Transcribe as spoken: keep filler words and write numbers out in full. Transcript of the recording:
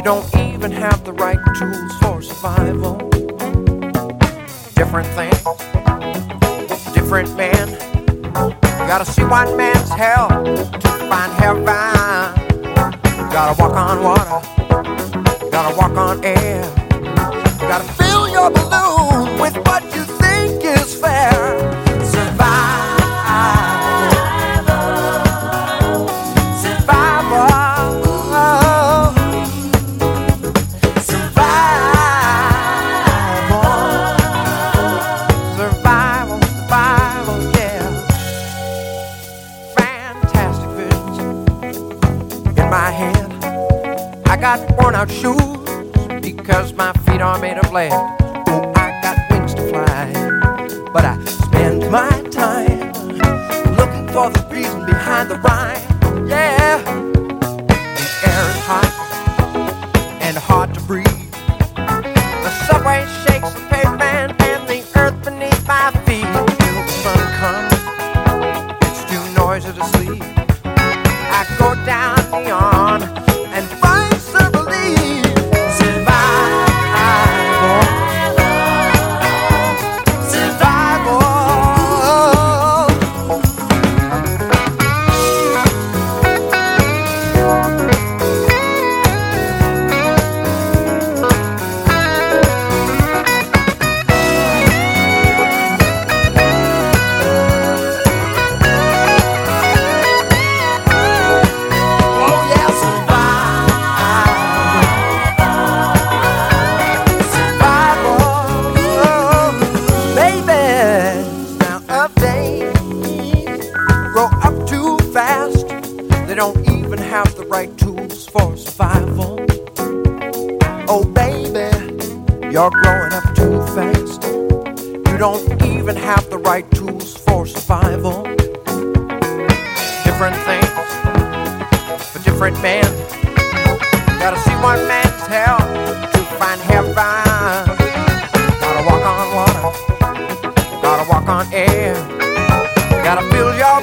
don't even have the right tools for survival. Different things, different men. Gotta see one man's hell to find heaven. Gotta walk on water, gotta walk on air. Gotta fill your balloon with what you think is fair. Survival. I got worn out shoes because my feet are made of lead. Oh, I got wings to fly, but I spend my time looking for the reason behind the rhyme. Yeah, the air is hot and hard to breathe. The subway shakes the pavement and the earth beneath my feet. Till the sun comes, it's too noisy to sleep. I go down beyond and find some relief. Survival, survival. They don't even have the right tools for survival. Oh baby, you're growing up too fast. You don't even have the right tools for survival. Different things for different men. Gotta see one man's hell to find heaven. Gotta walk on water, gotta walk on air. Gotta fill your